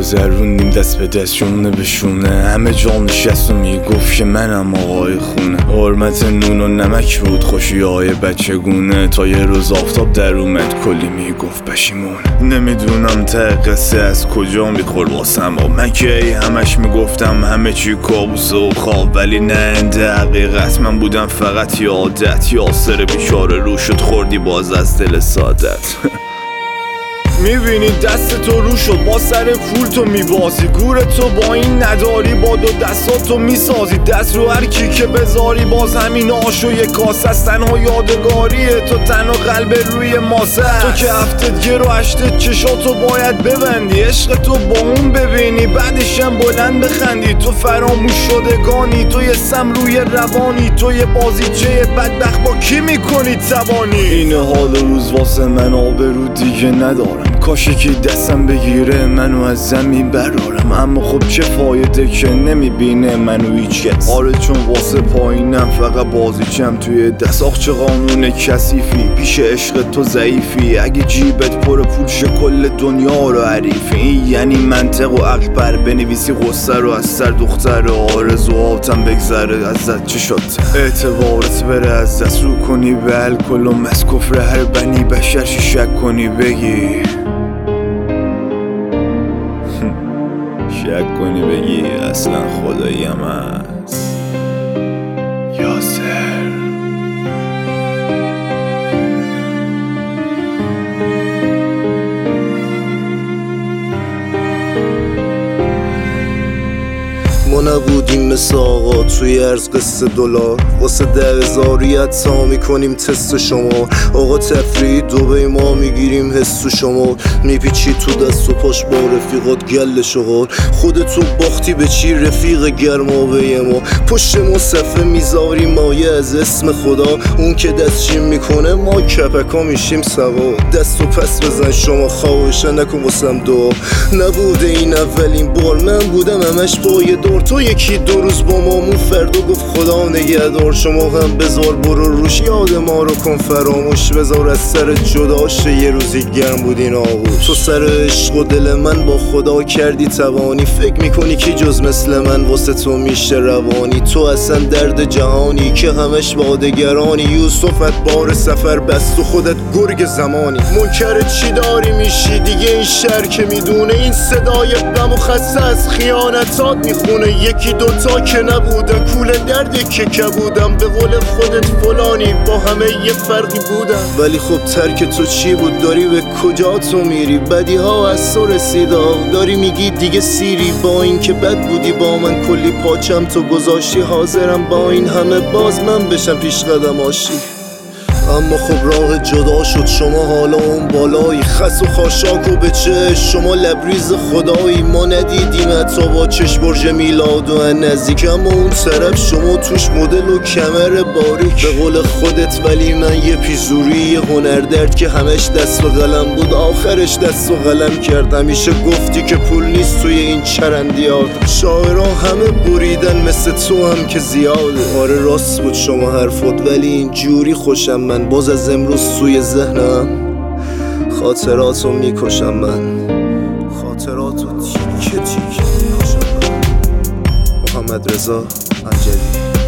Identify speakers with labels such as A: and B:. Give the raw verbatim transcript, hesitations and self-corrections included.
A: گذروندیم دست به دست شونه به شونه، همه جا نشست و میگفت که منم آقای خونه. حرمت نون و نمک بود خوشی های بچه گونه، تا یه روز آفتاب در اومد کلی میگفت پشیمون. نمیدونم ته قصه از کجا میخور واسم، من که همش میگفتم همه چی کابوس و خواب، ولی نه ده حقیقت من بودم فقط یه عادت. یاسر بیچاره رو شد خوردی باز از دل سعادت. میبینی دست تو رو شد با سر پول تو میبازی، گور تو با این نداری با دو دستاتو میسازی، دست رو هر کی که بذاری باز همین آشو یک کاسه است. تنها یادگاریه تو تنها قلب روی ماسه، تو که هفتت گیر و هشتت چشاتو باید ببندی، عشق تو با اون ببینی بعدشم بلند بخندی. تو فراموش شدگانی، تو یه سم روی روانی، تو یه بازیچه بدبخت با کی میکنی توانی. این حال روز واسه من آبرو دیگه ندارم، کاشی که دستم بگیره منو از زمین برارم، اما خب چه فایده که نمیبینه منو هیچ کس. آره چون واسه پایینم فقط بازیچم توی دست. آخ چه قانون کثیفی پیش عشق تو ضعیفی، اگه جیبت پر پول شه کل دنیا رو حریفی. این یعنی منطق و عقل پر بنویسی غصه رو از سر دختر، آرزوهاتم بگذره ازت چه شد، اعتبارت بره از دست رو کنی به الکل و مسکفر هر بنی بشر شک کنی بگی شک کنی بگی اصلا خداییم هست. یاسر
B: ما نبودیم مثل آقا توی ارز قصه دلار، واسه ده هزاریت تا میکنیم تست شما. آقا تفریحی دوبه ما میگیریم حس شما، میپیچی تو دست و پاش با رفیقات گل شغال. خودتو باختی به چی رفیق گرمابه ما، پشت ما صفحه میذاری مایه از اسم خدا. اون که دستشیم میکنه ما کپکا میشیم سوا. دستو پس بزن شما خواهشه نکن واسم دعا، نبوده این اولین بار من بودم همش پای دور. تو یکی دو روز با مامون فردا گفت خدا نگهدار، شما هم بذار برو روش یاد ما رو کن فراموش، بذار از سر جداشه یه روزی گرم بود این آغوش. تو سر عشق و دل من با خدا کردی توانی، فکر میکنی که جز مثل من واسه تو میشه روانی. تو اصلا درد جهانی که همش با دگرانی، یوسفت بار سفر بست و خودت گرگ زمانی. منکر چی داری میشی دیگه این شهر که میدونه، این صدای غم و خسته از خیانتات میخونه. یکی دوتا که نبودن کول دردی که کبودم، به قول خودت فلانی با همه یه فرقی بودم. ولی خب ترک تو چی بود، داری به کجا تو میری، بدی ها از تو رسیدا داری میگی دیگه سیری. با این که بد بودی با من کلی پاچم تو گذاشتی، حاضرم با این همه باز من بشم پیش قدم آشی. اما خب راه جدا شد شما حالا اون بالایی، خس و خاشاک و به چشم شما لبریز خدایی. ما ندیدیم حتی با چشم برج میلاد و نزدیک، اما اون طرف شما توش مدل و کمر باریک. به قول خودت ولی من یه پیزوری یه هنردرد که همش دست و قلم بود آخرش دست و قلم کرد. همیشه گفتی که پول نیست توی این چرندیات، شاعران همه بریدن مثل تو هم که زیاده. آره راست بود شما حرفت ولی این جوری خوشم من، باز از امروز توی ذهنم خاطراتو میکشم من، خاطراتو تیکه تیکه میکشم من. محمد رضا انجلی.